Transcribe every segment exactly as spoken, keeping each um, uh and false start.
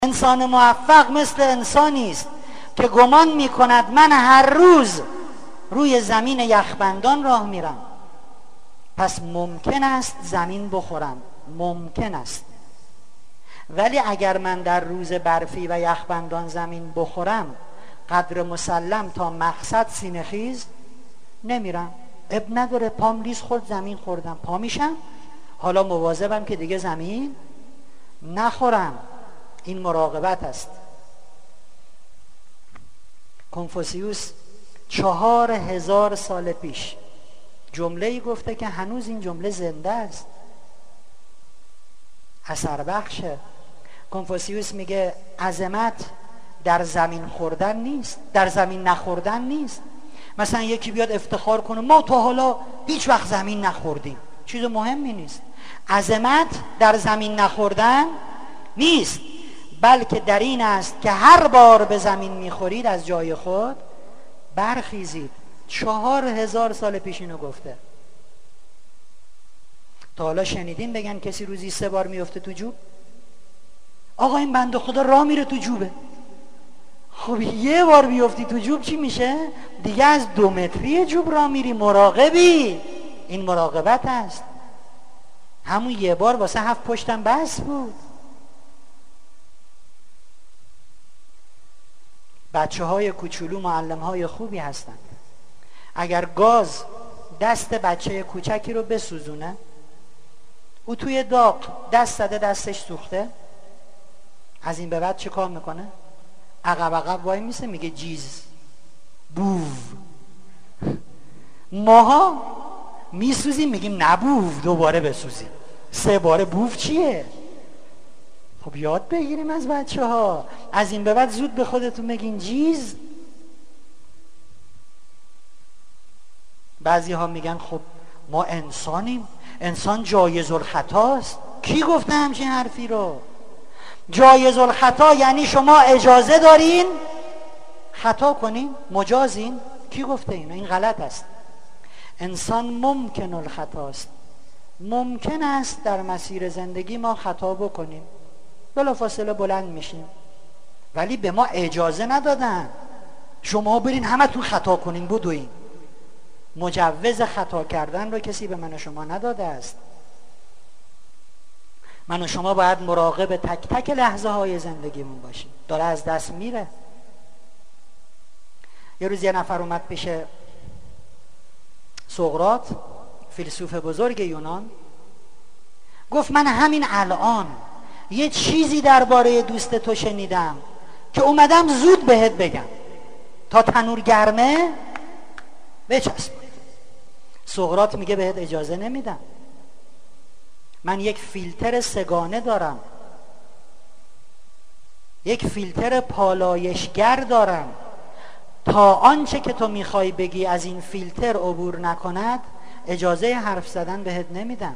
انسان موفق مثل انسانی است که گمان می کند من هر روز روی زمین یخبندان راه میرم، پس ممکن است زمین بخورم، ممکن است. ولی اگر من در روز برفی و یخبندان زمین بخورم، قدر مسلم تا مقصد سینه خیز نمیرم. اب نداره، پام لیز خورد زمین خوردم، پا میشم، حالا مواظبم که دیگه زمین نخورم. این مراقبت است. کنفوسیوس چهار هزار سال پیش جمله‌ای گفته که هنوز این جمله زنده است، اثر بخشه. کنفوسیوس میگه عظمت در زمین خوردن نیست، در زمین نخوردن نیست. مثلا یکی بیاد افتخار کنه ما تا حالا هیچ وقت زمین نخوردیم، چیز مهمی نیست. عظمت در زمین نخوردن نیست، بلکه در این است که هر بار به زمین میخورید از جای خود برخیزید. چهار هزار سال پیش اینو گفته. تا حالا شنیدین بگن کسی روزی سه بار میفته تو جوب؟ آقا این بنده خدا راه میره تو جوبه. خب یه بار بیفتی تو جوب چی میشه؟ دیگه از دو متری جوب راه میری، مراقبی. این مراقبت است. همون یه بار واسه هفت پشتم بس بود. بچه های کوچولو معلم های خوبی هستند. اگر گاز دست بچه کوچکی رو بسوزونه، او توی داغ دست زده دستش سوخته، از این به بعد چه کار میکنه؟ عقب عقب وای میسه میگه جیز بوو. ماها میسوزیم میگیم نه بوو، دوباره بسوزیم، سه باره بوو چیه؟ خب یاد بگیریم از بچه ها. از این به بعد زود به خودتون بگین جیز. بعضی ها میگن خب ما انسانیم، انسان جایز الخطاست. کی گفته همچین حرفی رو؟ جایز الخطا یعنی شما اجازه دارین خطا کنین، مجازین. کی گفته اینو؟ این غلط است. انسان ممکن الخطاست، ممکن است در مسیر زندگی ما خطا بکنیم، بلافاصله بلند میشیم، ولی به ما اجازه ندادن شما برین همه تون خطا کنین بدوین. مجوز خطا کردن رو کسی به من و شما نداده است. من و شما باید مراقب تک تک لحظه های زندگیمون باشیم. داره از دست میره. یه روز یه نفر اومد پیش سقراط، فیلسوف بزرگ یونان، گفت من همین الان یه چیزی درباره دوست تو شنیدم که اومدم زود بهت بگم تا تنور گرمه بچسب. سقراط میگه بهت اجازه نمیدم. من یک فیلتر سگانه دارم، یک فیلتر پالایشگر دارم. تا آنچه که تو میخوای بگی از این فیلتر عبور نکند اجازه حرف زدن بهت نمیدم.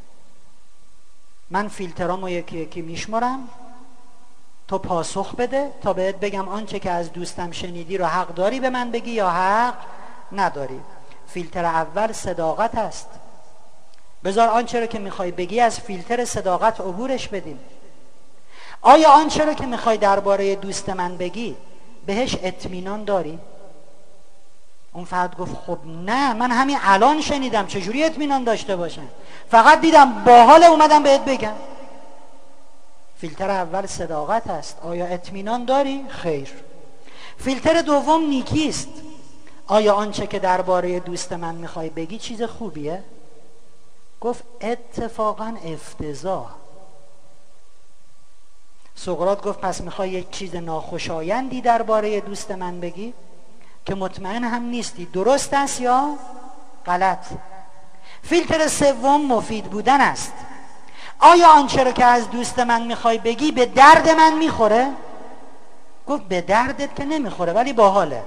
من فیلترامو یکی یکی میشمارم، تو پاسخ بده تا بهت بگم آنچه که از دوستم شنیدی رو حق داری به من بگی یا حق نداری. فیلتر اول صداقت است. بذار آنچه رو که میخوای بگی از فیلتر صداقت عبورش بدیم. آیا آنچه رو که میخوای درباره دوست من بگی بهش اطمینان داری؟ اون فرد گفت خب نه، من همین الان شنیدم، چجوری اطمینان داشته باشم؟ فقط دیدم باحال اومدم بهت بگم. فیلتر اول صداقت است. آیا اطمینان داری؟ خیر. فیلتر دوم نیکی است. آیا آنچه که درباره دوست من میخوای بگی چیز خوبیه؟ گفت اتفاقا افتضاح. سقراط گفت پس میخوای یک چیز ناخوشایندی درباره دوست من بگی که مطمئن هم نیستی درست است یا غلط. فیلتر سوم مفید بودن است. آیا آنچه رو که از دوست من میخوای بگی به درد من میخوره؟ گفت به دردت که نمیخوره ولی باحاله.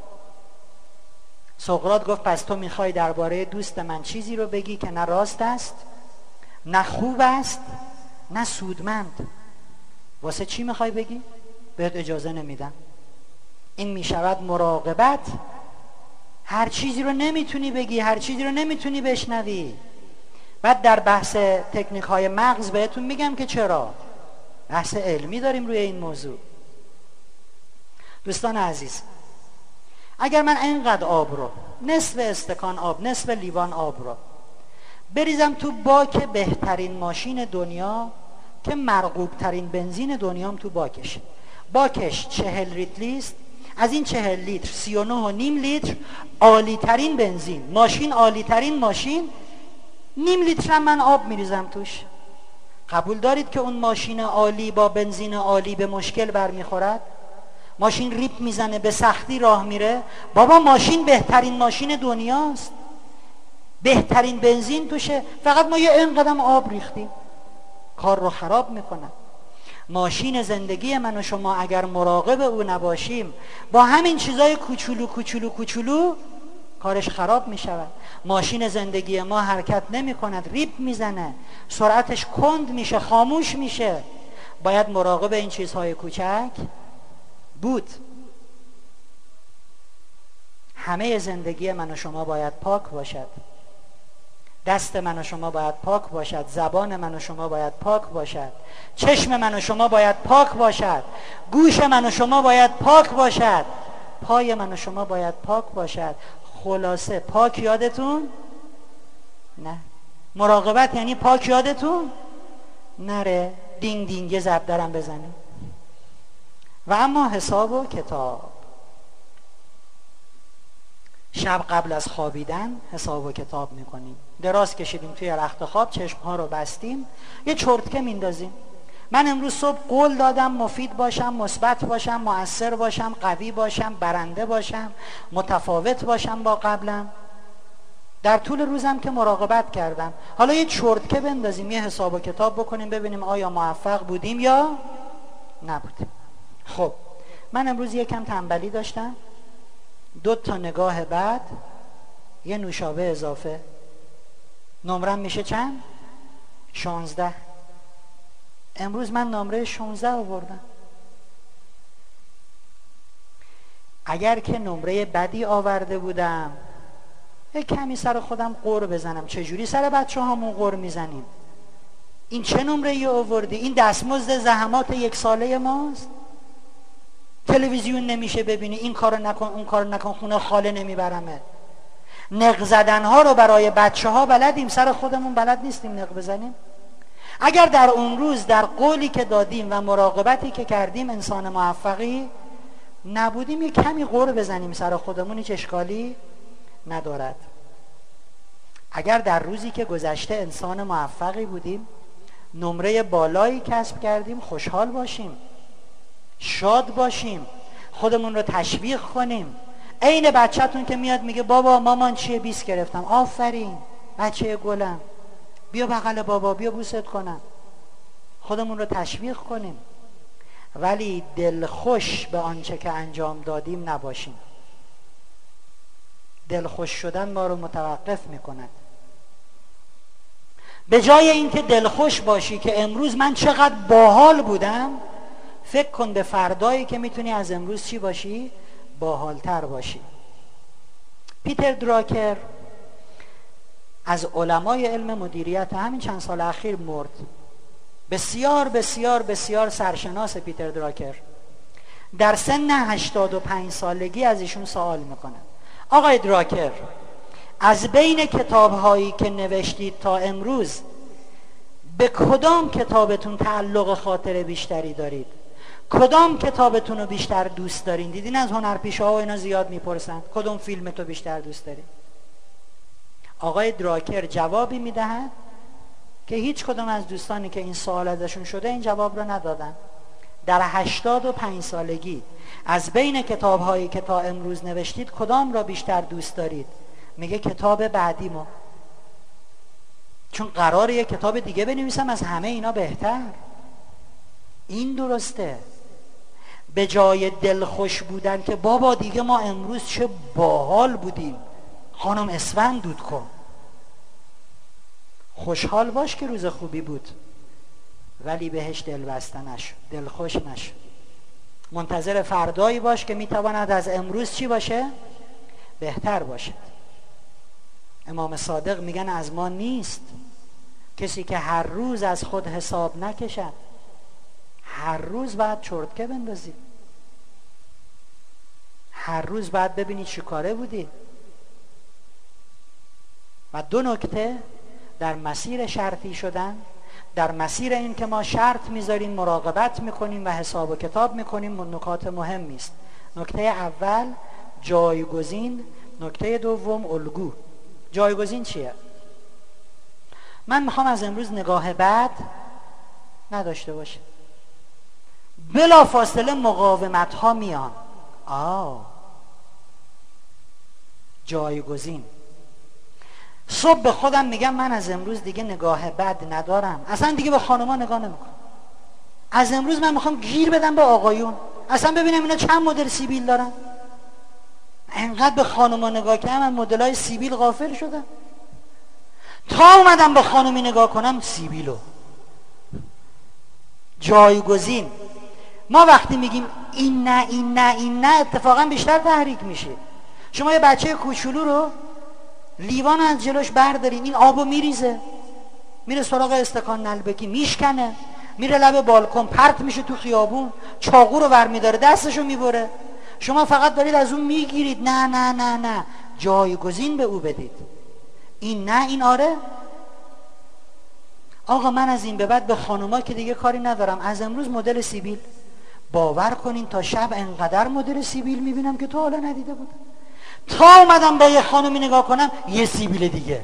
سقراط گفت پس تو میخوای درباره دوست من چیزی رو بگی که نه راست است، نه خوب است، نه سودمند. واسه چی میخوای بگی؟ بهت اجازه نمیدم. این میشود مراقبت. هر چیزی رو نمیتونی بگی، هر چیزی رو نمیتونی بشنوی. بعد در بحث تکنیک های مغز بهتون میگم که چرا. بحث علمی داریم روی این موضوع. دوستان عزیز، اگر من اینقدر آب رو، نصف استکان آب، نصف لیوان آب رو بریزم تو باک بهترین ماشین دنیا که مرغوب ترین بنزین دنیام تو باکش، باکش چهل لیتری است، از این چهل لیتر سی و نه و نیم لیتر عالی ترین بنزین، ماشین عالی ترین ماشین، نیم لیتر هم من آب میریزم توش. قبول دارید که اون ماشین عالی با بنزین عالی به مشکل برمیخورد؟ ماشین ریپ میزنه، به سختی راه میره. بابا ماشین بهترین ماشین دنیاست، بهترین بنزین توشه، فقط ما یه اینقدر آب ریختیم، کار رو خراب میکنه. ماشین زندگی من و شما اگر مراقب او نباشیم، با همین چیزای کوچولو کوچولو کوچولو کارش خراب میشود. ماشین زندگی ما حرکت نمی کند، ریپ میزنه، سرعتش کند میشه، خاموش میشه. باید مراقب این چیزهای کوچک بود. همه زندگی من و شما باید پاک باشد. دست من و شما باید پاک باشد، زبان من و شما باید پاک باشد، چشم من و شما باید پاک باشد، گوش من و شما باید پاک باشد، پای من و شما باید پاک باشد. خلاصه پاک یادتون نه. مراقبت یعنی پاک یادتون نره، دینگ دینگ زب دارم بزنیم. و اما حساب و کتاب، شب قبل از خوابیدن حساب و کتاب میکنیم. دراز کشیدیم توی رخت خواب، چشمها رو بستیم، یه چرتکه میندازیم. من امروز صبح قول دادم مفید باشم، مثبت باشم، مؤثر باشم، قوی باشم، برنده باشم، متفاوت باشم با قبلم. در طول روزم که مراقبت کردم، حالا یه چرتکه بندازیم، یه حساب و کتاب بکنیم، ببینیم آیا موفق بودیم یا نبودیم. خب من امروز یکم تنبلی داشتم، دو تا نگاه بعد، یه نوشابه اضافه، نمرم میشه چند؟ شانزده. امروز من نمره شانزده آوردم. اگر که نمره بدی آورده بودم، یک کمی سر خودم قور بزنم. چجوری سر بچه هامون قور میزنیم؟ این چه نمره ای آوردی؟ این دستمزد زحمات یک ساله ماست؟ تلویزیون نمیشه ببینی، این کارو نکن اون کارو نکن، خونه خاله نمیبرمه. نق زدن ها رو برای بچه ها بلدیم، سر خودمون بلد نیستیم نق بزنیم. اگر در اون روز در قولی که دادیم و مراقبتی که کردیم انسان موفقی نبودیم، یک کمی قور بزنیم سر خودمون، هیچ اشکالی ندارد. اگر در روزی که گذشته انسان موفقی بودیم، نمره بالایی کسب کردیم، خوشحال باشیم، شاد باشیم، خودمون رو تشویق کنیم. عین بچه‌تون که میاد میگه بابا مامان چیه بیست گرفتم، آفرین بچه گلم، بیا بغل بابا، بیا بوست کنم. خودمون رو تشویق کنیم، ولی دلخوش به آنچه که انجام دادیم نباشیم. دلخوش شدن ما رو متوقف میکند. به جای اینکه دلخوش باشی که امروز من چقدر باحال بودم، فکر کن به فردایی که میتونی از امروز چی باشی؟ باحالتر باشی. پیتر دراکر از علمای علم مدیریت همین چند سال اخیر مرد. بسیار بسیار بسیار سرشناس پیتر دراکر. در سن هشتاد و پنج سالگی از ایشون سوال میکنه: آقای دراکر، از بین کتاب‌هایی که نوشتید تا امروز به کدام کتابتون تعلق خاطر بیشتری دارید؟ کدام کتابتون رو بیشتر دوست دارین؟ دیدین از هنرپیشه‌ها و اینا زیاد میپرسن کدوم فیلمتو بیشتر دوست داری؟ آقای دراکر جوابی میدهد که هیچ کدام از دوستانی که این سوال ازشون شده این جواب رو ندادن. در هشتاد و پنج سالگی از بین کتاب‌هایی که تا امروز نوشتید کدام را بیشتر دوست دارید؟ میگه کتاب بعدیمو، چون قراره یه کتاب دیگه بنویسم از همه اینا بهتر. این درسته. به جای دلخوش بودن که بابا دیگه ما امروز چه باحال بودیم، خانم اسفند دود کن، خوشحال باش که روز خوبی بود، ولی بهش دل بسته نشو، دلخوش نشو. منتظر فردایی باش که میتواند از امروز چی باشه؟ بهتر باشد. امام صادق میگن از ما نیست کسی که هر روز از خود حساب نکشد، هر روز باید چرتکه بندازی، هر روز باید ببینی چی کاره بودی. و دو نکته در مسیر شرطی شدن، در مسیر این که ما شرط میذاریم، مراقبت میکنیم و حساب و کتاب میکنیم، نکات مهمی است. نکته اول جایگزین، نکته دوم الگو. جایگزین چیه؟ من میخوام از امروز نگاه بد نداشته باشه. بلا فاصله مقاومت ها میان. آه جایگزین. صبح به خودم میگم من از امروز دیگه نگاه بد ندارم، اصلا دیگه به خانوما نگاه نمیکنم. از امروز من میخوام گیر بدم به آقایون، اصلا ببینم اینا چند مدل سیبیل دارن. انقدر به خانوما نگاه کردم من مدلای سیبیل غافل شدم، تا اومدم به خانومی نگاه کنم سیبیلو. جایگزین. ما وقتی میگیم این نه این نه این نه اتفاقا بیشتر تحریک میشه. شما یه بچه کوچولو رو لیوان از جلوش برداری، این آبو میریزه، میره سراغ استکان نلبکی میشکنه، میره لب بالکن پرت میشه تو خیابون، چاقو رو ور میداره دستشو میبره، شما فقط دارید از اون میگیرید. نه نه نه نه، جایگزین به او بدید. این نه این آره. آقا من از این به بعد به خانوما که دیگه کاری ندارم، از امروز مدل سیبیل. باور کنین تا شب انقدر مدل سیبیل میبینم که تا حالا ندیده بودم. تا اومدم با یه خانومی نگاه کنم یه سیبیل دیگه.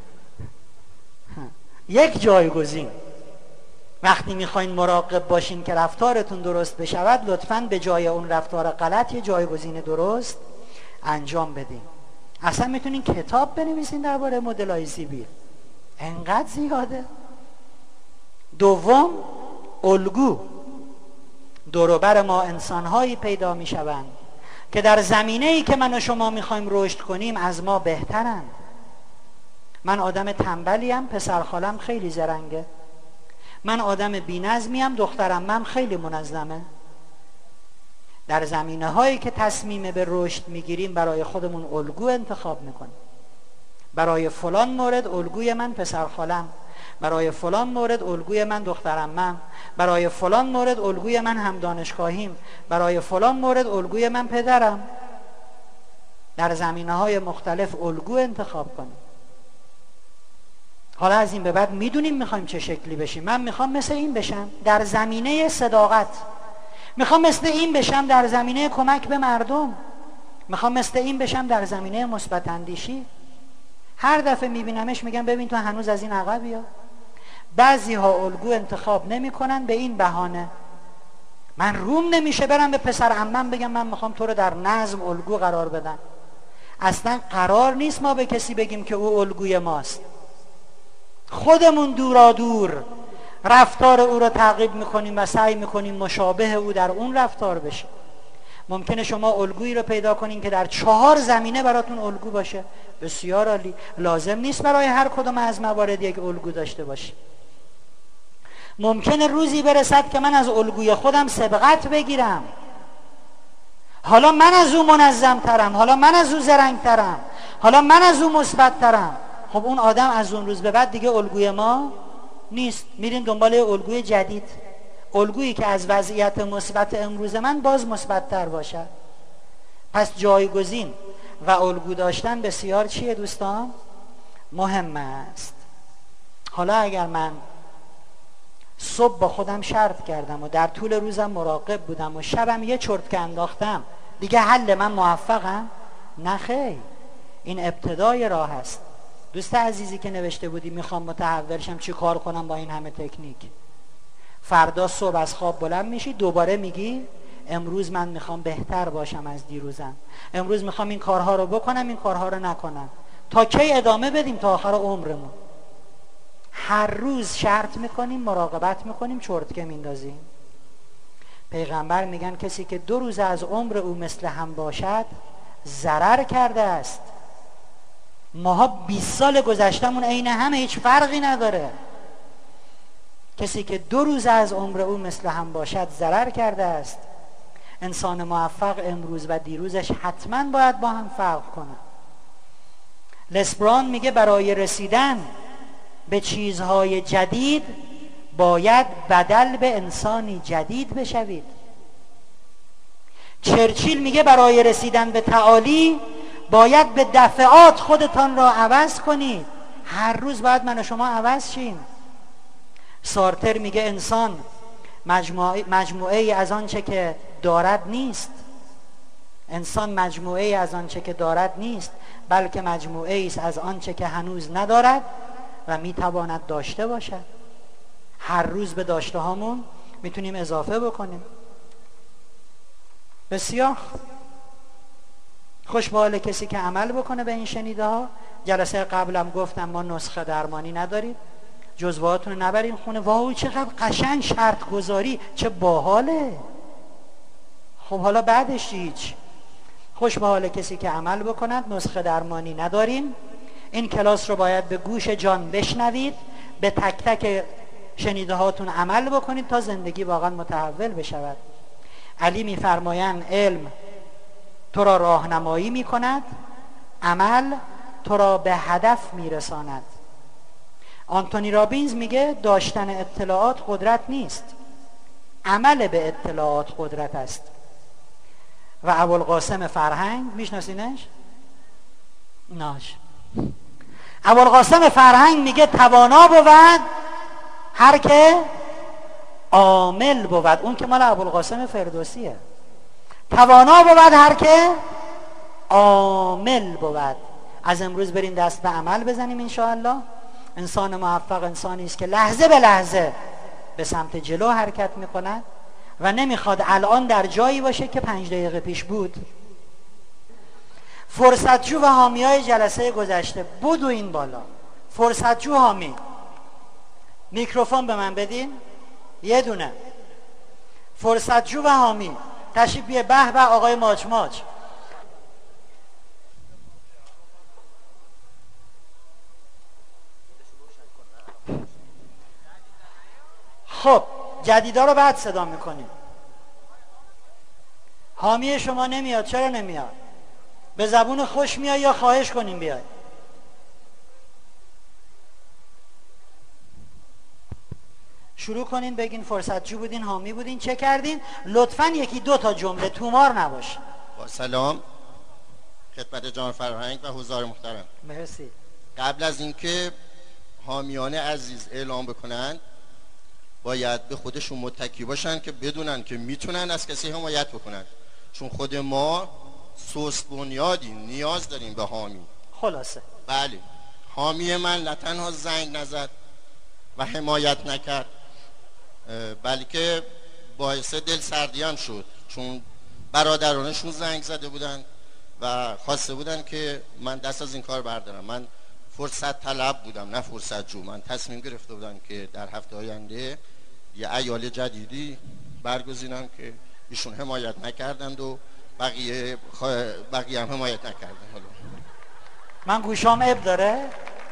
یک جایگزین. وقتی میخواین مراقب باشین که رفتارتون درست بشود، لطفاً به جای اون رفتار غلط یه جایگزین درست انجام بدین. اصلا میتونین کتاب بنویسین درباره مدل‌های سیبیل، انقدر زیاده. دوم الگو. دور و بر ما انسان‌هایی پیدا میشوند که در زمینه‌ای که من و شما میخوایم رشد کنیم از ما بهترند. من آدم تنبلیم، پسر خالم خیلی زرنگه. من آدم بی‌نظمیم، دخترم من خیلی منظمه. در زمینه‌هایی که تصمیم به رشد میگیریم برای خودمون الگو انتخاب میکنیم. برای فلان مورد الگوی من پسر خالم، برای فلان مورد الگوی من دخترم من، برای فلان مورد الگوی من هم دانشگاهیم، برای فلان مورد الگوی من پدرم. در زمینه‌های مختلف الگو انتخاب کنیم. حالا از این به بعد میدونیم میخوایم چه شکلی بشیم. من میخوام مثل این بشم در زمینه صداقت، میخوام مثل این بشم در زمینه کمک به مردم، میخوام مثل این بشم در زمینه مثبت اندیشی. هر دفعه میبینمش میگم ببین تو هنوز از این عقبی ها. بعضی ها الگو انتخاب نمی کنن به این بهانه. من روم نمیشه برم به پسر عمم بگم من میخوام تو رو در نظم الگو قرار بدم. اصلا قرار نیست ما به کسی بگیم که او الگوی ماست. خودمون دورا دور رفتار او رو تعقیب میکنیم و سعی میکنیم مشابه او در اون رفتار بشه. ممکنه شما الگویی رو پیدا کنین که در چهار زمینه براتون الگو باشه. بسیار عالی. لازم نیست برای هر کدوم از موارد یک الگو داشته باشی. ممکنه روزی برسد که من از الگوی خودم سبقت بگیرم. حالا من از او منظم ترم، حالا من از او زرنگ ترم، حالا من از او مثبت ترم. خب اون آدم از اون روز به بعد دیگه الگوی ما نیست. میریم دنبال الگوی جدید، الگویی که از وضعیت مثبت امروز من باز مثبت تر باشد. پس جایگزین و الگو داشتن بسیار چیه دوستان؟ مهم است. حالا اگر من صبح با خودم شرط کردم و در طول روزم مراقب بودم و شبم یه چرتکه انداختم، دیگه حل من موفقم؟ نه خیر، این ابتدای راه است. دوست عزیزی که نوشته بودی میخوام متحول شم، چی کار کنم با این همه تکنیک؟ فردا صبح از خواب بلند میشی دوباره میگی امروز من میخوام بهتر باشم از دیروزم، امروز میخوام این کارها رو بکنم این کارها رو نکنم. تا کی ادامه بدیم؟ تا آخر عمرمون. هر روز شرط میکنیم، مراقبت میکنیم، چرتکه میندازیم. پیغمبر میگن کسی که دو روز از عمر او مثل هم باشد ضرر کرده است. ماها بیست سال گذشتمون عین همه، هیچ فرقی نداره. کسی که دو روز از عمر او مثل هم باشد ضرر کرده است. انسان موفق امروز و دیروزش حتما باید با هم فرق کنه. لسبران میگه برای رسیدن به چیزهای جدید باید بدل به انسانی جدید بشوید. چرچیل میگه برای رسیدن به تعالی باید به دفعات خودتان را عوض کنید. هر روز باید من و شما عوض شیم. سارتر میگه انسان مجموعه, مجموعه ای از آنچه که دارد نیست. انسان مجموعه ای از آنچه که دارد نیست، بلکه مجموعه ای از آنچه که هنوز ندارد و میتواند داشته باشد. هر روز به داشته هامون میتونیم اضافه بکنیم. بسیار خوش به حال کسی که عمل بکنه به این شنیده ها. جلسه قبلم گفتم ما نسخه درمانی نداریم، جزوهاتون رو نبرین خونه. واو چقدر قشنگ شرط گذاری، چه باحاله. خب حالا بعدش هیچ. خوش به حال کسی که عمل بکند. نسخه درمانی نداریم. این کلاس رو باید به گوش جان بشنوید، به تک تک شنیده هاتون عمل بکنید تا زندگی واقعا متحول بشود. علی میفرمایند علم تو را راهنمایی میکند، عمل تو را به هدف میرساند. آنتونی رابینز میگه داشتن اطلاعات قدرت نیست، عمل به اطلاعات قدرت است. و ابوالقاسم فرهنگ میشناسینش؟ ناش ابوالقاسم فرهنگ میگه توانا بود هر که عامل بود. اون که مال ابوالقاسم فردوسیه. توانا بود هر که عامل بود. از امروز بریم دست به عمل بزنیم انشاءالله. انسان موفق انسانی است که لحظه به لحظه به سمت جلو حرکت میکند و نمیخواد الان در جایی باشه که پنج دقیقه پیش بود. فرصتجو و حامی های جلسه گذشته بود و این بالا. فرصتجو حامی میکروفون به من بدین یه دونه. فرصتجو و حامی تشریف بیه. به به آقای ماچ ماچ. خب جدیدا رو بعد صدا میکنیم. حامی شما نمیاد. چرا نمیاد؟ به زبون خوش میاد یا خواهش کنیم بیاد؟ شروع کنین بگین فرصتجو بودین، حامی بودین، چه کردین؟ لطفاً یکی دو تا جمله تومار نباشه. با سلام خدمت جناب فرهنگ و حضار محترم. مرسی. قبل از اینکه حامیان عزیز اعلام بکنن باید به خودشون متکی باشن که بدونن که میتونن از کسی حمایت بکنن، چون خود ما سوست بنیادیم، نیاز داریم به حامی. خلاصه بله، حامی من نه تنها زنگ نزد و حمایت نکرد، بلکه باعث دل سردی هم شد، چون برادرانشون زنگ زده بودن و خواسته بودن که من دست از این کار بردارم. من فرصت طلب بودم نه فرصت جو. من تصمیم گرفته بودم که در هفته آینده یه ایال جدیدی برگزینم که ایشون حمایت نکردند و بقیه خوا... بقیه هم حمایت نکردن. حالا من گوشام عیب داره.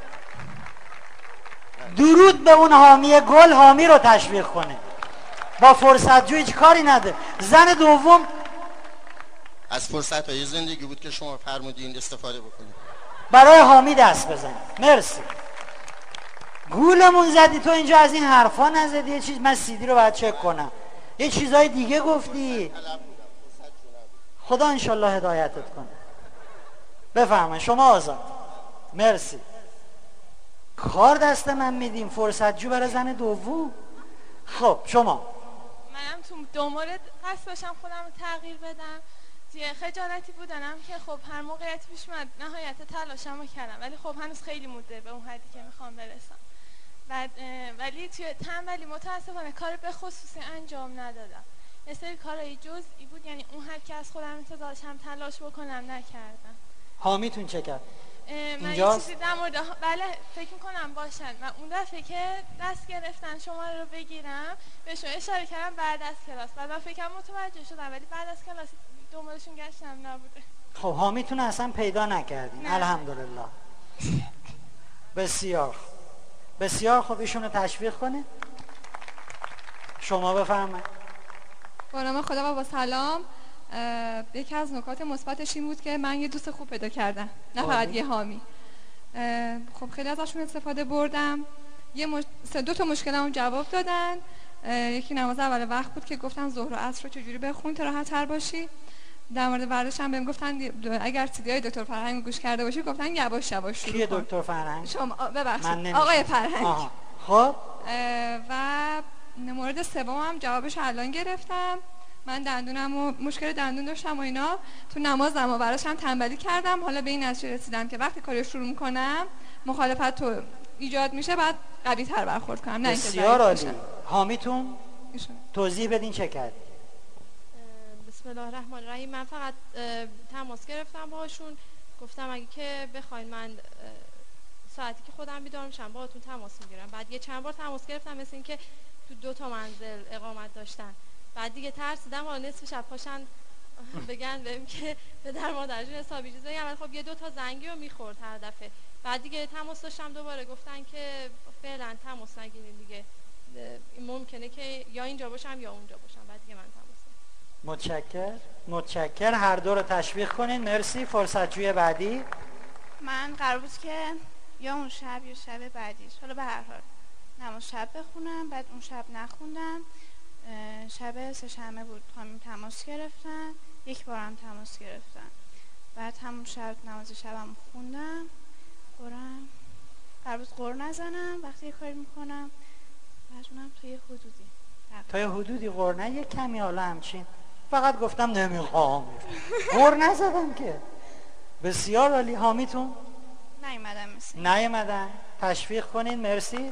درود به اون حامی گل، حامی رو تشویق کنه. با فرصت جو هیچ کاری نده. زن دوم از فرصت های زندگی بود که شما فرمودین استفاده بکنید. برای حامی دست بزنید. مرسی. گولمون زدی تو اینجا، از این حرفا نزدی. یه چیز من سیدی رو باید چک کنم. یه چیزای دیگه گفتی. خدا انشالله هدایتت کنه. بفرمایید شما آزاد. مرسی. کار دست من میدیم. فرصت جو برای زن دوم. خب شما. منم تو دو مورد قصد باشم خودم رو تغییر بدم. توی خجالتی بودنم که خب هر موقعیت پیش اومد نهایت تلاشم رو کردم، ولی خب هنوز خیلی مونده به اون حدی که میخوام برسم. بعد ولی توی تنبلی متاسفانه کار به خصوصی انجام ندادم. یه سری کارهای جزئی بود، یعنی اون حد که از خودم انتظار داشتم تلاش بکنم نکردم. حامیتون چه کرد؟ من یه چیزی در مورد بله فکر میکنم باشن. من اون دفعه که دست گرفتن شما رو بگیرم بهشون اشاره کردم بعد از کلاس. بعد من فکرم متوجه شدم، ولی بعد از کلاس دنبالشون گشتم نبوده. خب حامیتون اصلا پیدا نکردین. الحمدلله. بسیار بسیار خوب. ایشون رو تشویق کنه. شما بفرمایید. با نام خدا و با سلام. یکی از نکات مثبتش این بود که من یه دوست خوب پیدا کردم، نه فقط یه حامی. خب خیلی ازشون استفاده بردم. یه مش... سه دو تا مشکلمو جواب دادن. یکی نماز اول وقت بود که گفتن ظهر و عصر رو چجوری بخون تا راحت تر باشی. در مورد ورزش هم بهم گفتن اگر سیدیای دکتر فرهنگ گوش کرده باشی گفتن یواش یواش شروع کن. کیه دکتر فرهنگ؟ شما ببخشید آقای فرهنگ. آها. خب و مورد سوم هم جوابش الان گرفتم. من دندونم و مشکل دندون داشتم و اینا، تو نمازم و براش هم تنبلی کردم. حالا به این نتیجه رسیدم که وقتی کاری شروع میکنم مخالفت تو ایجاد میشه بعد قوی تر برخورد کنم، نه اینکه بسیار عالی. حامیتون توضیح بدین چه کرد؟ بسم الله الرحمن الرحیم. من فقط تماس گرفتم باهاشون، گفتم اگه که بخواید من ساعتی که خودم بیدار میشم باهاتون تماس میگیرم. بعد یه چند بار تماس گرفتم، مثل اینکه تو دو تا منزل اقامت داشتن. بعد دیگه ترسیدم حالا نصف شب پاشن بگن بهم که پدر مادرشون حسابی چیزایی، ولی خب یه دو تا زنگی رو میخورد هر دفعه. بعد دیگه تماس داشتم دوباره، گفتن که فعلا تماس نگیرین دیگه، ممکنه که یا اینجا باشم یا اونجا باشم. بعد دیگه من تماس متشکر متشکر هر دو رو تشویق کنین. مرسی. فرصتجوی بعدی. من قرار بود که یا اون شب یا شب بعدیش، حالا به هر حال نماز شب بخونم. بعد اون شب نخوندم. شب سه‌شنبه بود خانم تماس گرفتن، یک بارم تماس گرفتن. بعد همون شب نماز شبم خوندم. قرآن قرار بود قرآن نزنم وقتی یه کاری میکنم، بعد اونم توی حدودی تا یه حدودی قرآن نه، یه کمی حالا همچین، فقط گفتم نمیخوام قرآن نزدم که. بسیار عالی. حامیتون؟ نیومدن مثل نیومدن. تشویق کنین. مرسی.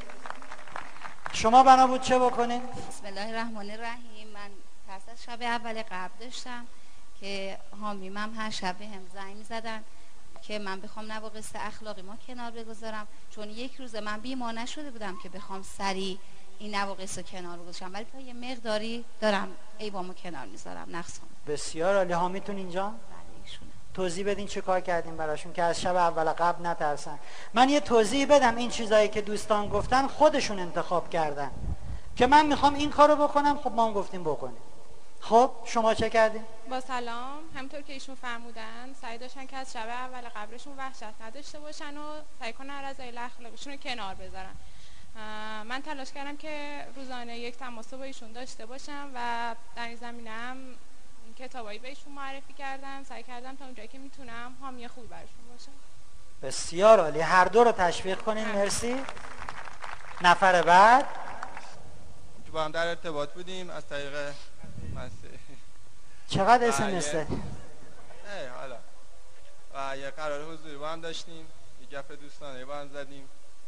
شما بنا بود چه بکنین؟ بسم الله الرحمن الرحیم. من پس از شب اول قبل داشتم که حامیمم هر شب هم زنگ می‌زدن که من بخوام نواقص اخلاقی ما کنار بگذارم، چون یک روزه من بیمار نشده بودم که بخوام سری این نواقص رو کنار بگذارم، ولی تا یه مقداری دارم ایوامو کنار میذارم نقصم. بسیار عالی. حامیتون اینجا؟ توضیح بدین چه کار کردین براشون که از شب اول قبل نترسن. من یه توضیح بدم، این چیزایی که دوستان گفتن خودشون انتخاب کردن که من میخوام این کارو بکنم، خب ما هم گفتیم بکنیم. خب شما چه کردین؟ با سلام. همونطور که ایشون فرمودن سعی داشتن که از شب اول قبلشون وحشت نداشته باشن و سعی کنن رضایل اخلاقشون رو کنار بذارن. من تلاش کردم که روزانه یک تماس با ایشون داشته باشم و در این زمینه هم کتابایی بهشون معرفی کردم. سعی کردم تا اونجایی که میتونم حامی خوبی براشون باشم. بسیار عالی. هر دو رو تشویق کنین. مرسی. نفر بعد. با هم در ارتباط بودیم از طریق مسیح. چقدر اس ام اس دادی؟ حالا و یه قرار حضوری با هم داشتیم، یه گپ دوستانه با هم زدیم،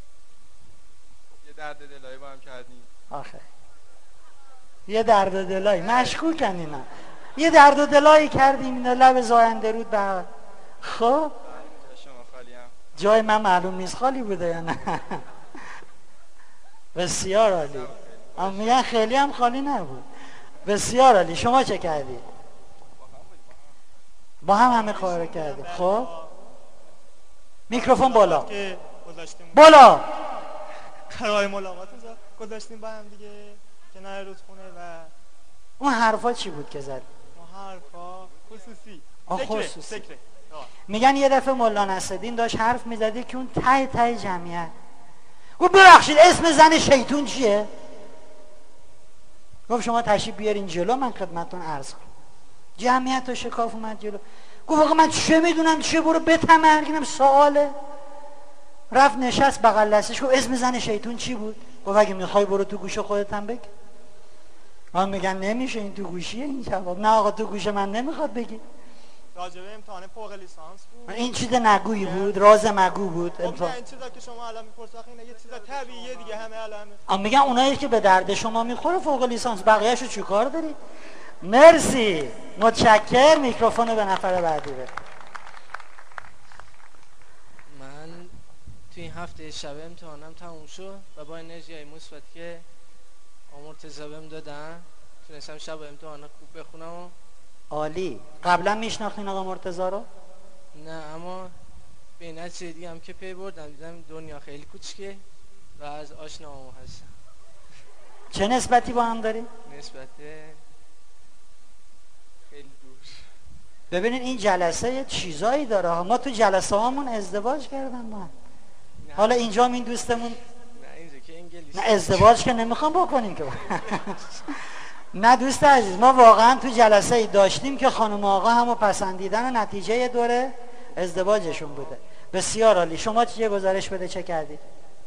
یه درد دلایی با هم کردیم. آخه یه درد دلایی مشکوکن اینا. یه درد و دلایی کردیم اینا لب زاینده رود به. خب شما خالی هم جای من معلوم نیست خالی بوده یا نه. بسیار عالی. اما میگن خیلی هم خالی نبود. بسیار عالی. شما چه کردی؟ با هم همه کار کردیم. خب میکروفون بالا بالا. قرار ملاقات گذاشتیم با هم دیگه کنار رودخونه و اون حرفا چی بود که زد؟ اون حرفا خصوصی آه سکره. خصوصی سکره. میگن یه دفعه مولا نصرالدین داشت حرف میزدی که اون ته ته جمعیت گفت ببخشید اسم زن شیطون چیه؟ گفت شما تشریف بیارین جلو من خدمتتون عرض کنم. جمعیت تا شکاف اومد جلو. گفت آقا من چه میدونم چه، برو بتمرگینم سواله. رفت نشست بغل دستش گفت اسم زن شیطون چی بود؟ گفت اگه میخوای برو تو گوش خودت هم بگی. من میگن نمیشه این تو گوشیه این جواب. نه آقا تو گوش من نمیخواد بگی. راجبه امتحان فوق لیسانس بود. این چیز نگویی بود، راز مگو بود. امتحان این چیزا که شما الان میپرسید اینه یه چیز طبیعیه دیگه، همه الان اما میگن اونایی که به درد شما میخوره فوق لیسانس، بقیه‌شو چیکار داری؟ مرسی. متشکر. میکروفونو به نفر بعدی بده. من تو این هفته شب امتحانم تموم شد و با انرژیای مثبت که مرتضی بهم دادن تونستم شب امتحان خوب بخونم. و عالی. قبلا میشناختین آقا مرتضی رو؟ نه، اما به نتیجه دیگه هم که پی بردم دیدم دنیا خیلی کوچیکه و از آشنامو هستم. چه نسبتی با هم داریم؟ نسبت خیلی دور. ببینین این جلسه یه چیزایی داره. ما تو جلسه هامون ازدواج کردن ما. حالا اینجا این دوستمون نه اینجا که نیست. نه ازدواج که نمیخوام بکنیم که نه دوست عزیز، ما واقعا تو جلسه ای داشتیم که خانم آقا همو پسندیدن و نتیجه دوره ازدواجشون بوده. بسیار عالی. شما چه گزارش بده، چه کردید؟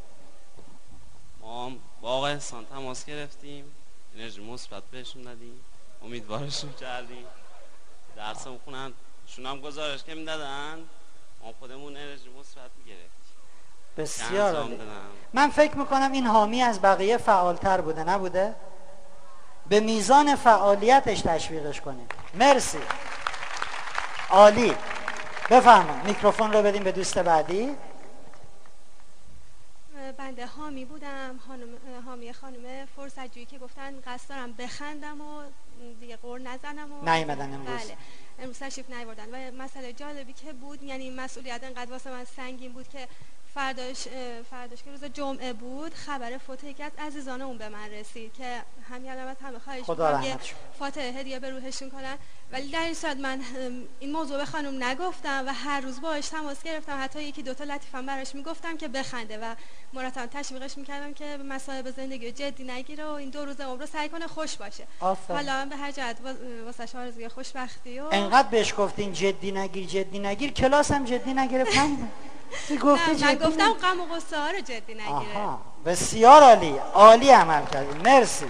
ما با آقای احسان تماس گرفتیم، انرژی مثبت بهشون دادیم، امیدوارشون کردیم درس بخونن، شون هم گزارش که میدادن ما خودمون انرژی مثبت میگرفتیم. بسیار عالی. من فکر میکنم این حامی از بقیه فعالتر بوده، نبوده؟ به میزان فعالیتش تشویقش کنیم. مرسی، عالی. بفرمایید میکروفون رو بدیم به دوست بعدی. بنده حامی بودم، حامی خانم فرصتجویی که گفتن قصد دارم بخندم و دیگه قور نزنم و نیومدن امروز. بله امروز تشریف نیاوردن و مسئله جالبی که بود، یعنی مسئولیت انقدر واسه من سنگین بود که فرداش فرداش که روز جمعه بود خبر فوت یکی از عزیزان اون به من رسید که همین علامت همه خواهش می‌کنم یه فاتحه هدیه به روحشون کنن، ولی در این صورت من این موضوع به خانم نگفتم و هر روز باهاش تماس گرفتم، حتی یکی دو تا لطیفم براش میگفتم که بخنده و مرتب تشویقش میکردم که به مصائب زندگی جدی نگیره و این دو روز عمر رو سعی کنه خوش باشه. آفرین. حالا من به هر جهت واسه آرزوی خوشبختی و انقدر بهش گفتین جدی نگیر جدی نگیر، کلاس هم جدی نگرفتم. نه من گفتم غم و غصه ها رو جدی نگیره. آها. بسیار عالی، عالی عمل کردیم. مرسی.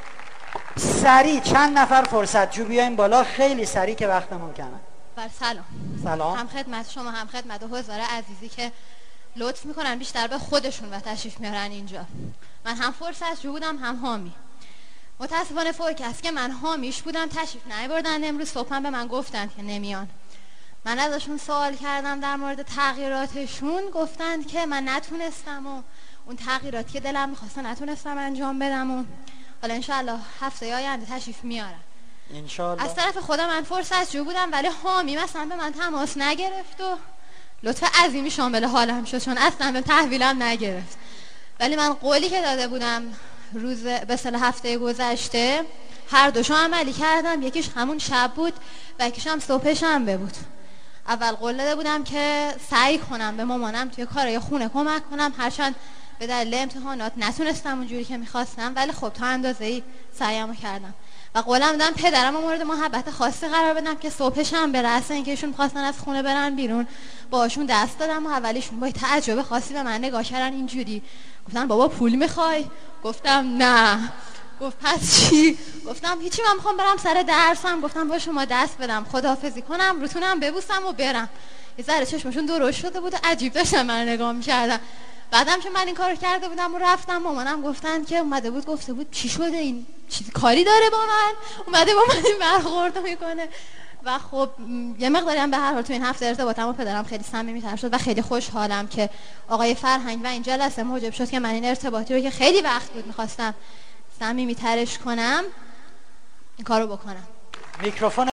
سریع چند نفر فرصت جو بیایم بالا، خیلی سریع که وقتمون کمه. بر سلام. سلام. هم خدمت شما، هم خدمت حضار عزیزی که لطف میکنن بیشتر به خودشون و تشریف میارن اینجا. من هم فرصت جو بودم هم حامی. متاسفانه فوق است که من حامیش بودم تشریف نیاوردن، امروز صبح به من گفتن که نمیان. من ازشون سوال کردم در مورد تغییراتشون، گفتند که من نتونستم و اون تغییراتی که دلم می‌خواسته نتونستم انجام بدم و حالا انشالله هفته آینده تشریف میارم. انشالله. از طرف خودم من فرصت جو بودم ولی حامی مثلا به من تماس نگرفت و لطف عظیمی شامل حالم شد چون اصلا به تحویلم نگرفت. ولی من قولی که داده بودم روز به اصطلاح هفته گذشته هر دوشو عملی کردم، یکیش همون شب بود و یکیش هم صبح شنبه بود. اول قول داده بودم که سعی کنم به مامانم توی کارهای خونه کمک کنم، هرچند به دلیل امتحانات نتونستم اونجوری که میخواستم ولی خب تا اندازه‌ای سعیمو کردم و قولم دادم پدرم مورد محبت خاصی قرار بدم که صبح شنبه رأس اینکه ایشون خواستن از خونه برن بیرون باشون دست دادم و اولیشون با تعجب خاصی به من نگاه کردن اینجوری، گفتن بابا پول میخوای؟ گفتم نه. گفت پس چی؟ گفتم هیچی، من میخوام برم سر درسم. گفتم با شما دست بدم خداحافظی کنم روتونم ببوسم و برم. یه ذره چشمشون درشت شده بود و عجیب داشتن من نگاه میکردن. بعدم که من این کارو کرده بودم و رفتم مامانم گفتن که اومده بود گفته بود چی شده، این چیزی کاری داره با من، اومده با من برخورد میکنه. و خب یه مقداری هم به هر حال تو این هفته ارتباطم با پدرم خیلی صمیمی‌تر شد و خیلی خوشحالم که آقای فرهنگ و این جلسه موجب شد که من این ارتباطی رو که خیلی وقت بود می‌خواستم صمیمی‌ترش کنم این کارو بکنم. میکروفون